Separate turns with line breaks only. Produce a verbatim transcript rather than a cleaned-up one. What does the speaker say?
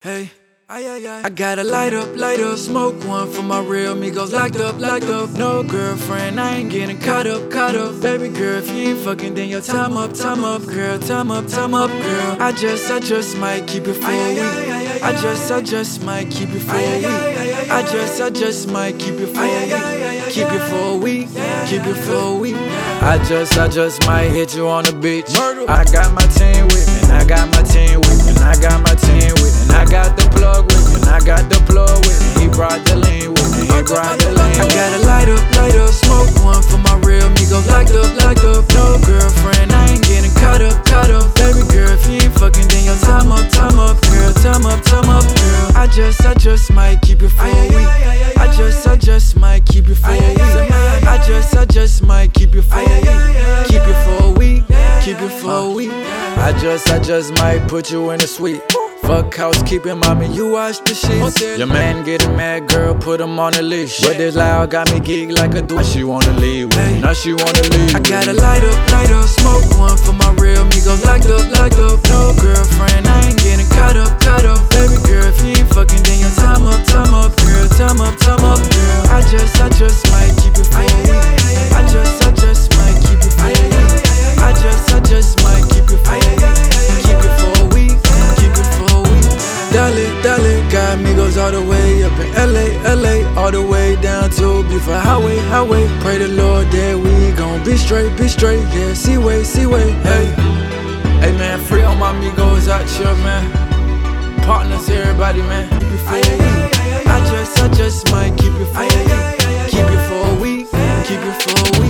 Hey, I gotta light up, light up, smoke one for my real amigos. Locked up, locked up, no girlfriend, I ain't getting caught up, caught up. Baby girl, if you ain't fucking, then your time up, time up, girl, time up, time up, girl. I just, I just might keep it for a week. I just, I just might keep it for a week. I just, I just might keep it for a week. Keep it for a week, keep it for a week. I just, I just might hit you on the beach. I got my team with me, I got my team with me, I got my team with me. I got the plug with me, I got the plug with me. He brought the lean with me, he brought the lean. I gotta light up, light up, smoke one for my real amigos. Locked up, locked up, no girlfriend, I ain't getting caught up, caught up. Baby girl, if you ain't fucking, then your time up, time up, girl, time up, time up, girl. I just, I just might keep it for a week. I just, I just might keep it for a week. I just, I just might keep it for a week. Keep it for a week, keep it for a week. I just, I just might put you in a suite. Fuck housekeeping, mommy, you wash the sheets. Your man getting mad, girl, put him on a leash. But this loud got me geek like a dude. Now she wanna leave with me, now she wanna leave with me. I gotta light up, light up, smoke one for my real amigos. Locked up, locked up, no girlfriend, I ain't getting caught up, caught up. Baby girl, if you ain't fucking, then your time up, time up, girl, time up, time up, girl. I just, I just might keep it for a week. I just, I just might keep it for a week. I just, I just might keep it for a week. Keep it for a week, keep it for a week. Dale, dale, got amigos all the way up in L A, L A, all the way down to Buford Highway, Highway. Pray the Lord that we gon' be straight, be straight, yeah, Seaway, Seaway, hey. Hey man, free all my amigos out here, man. Partners, everybody, man. Keep it for a week. I just, I just might keep it for a week. Keep it for a week, keep it for a week.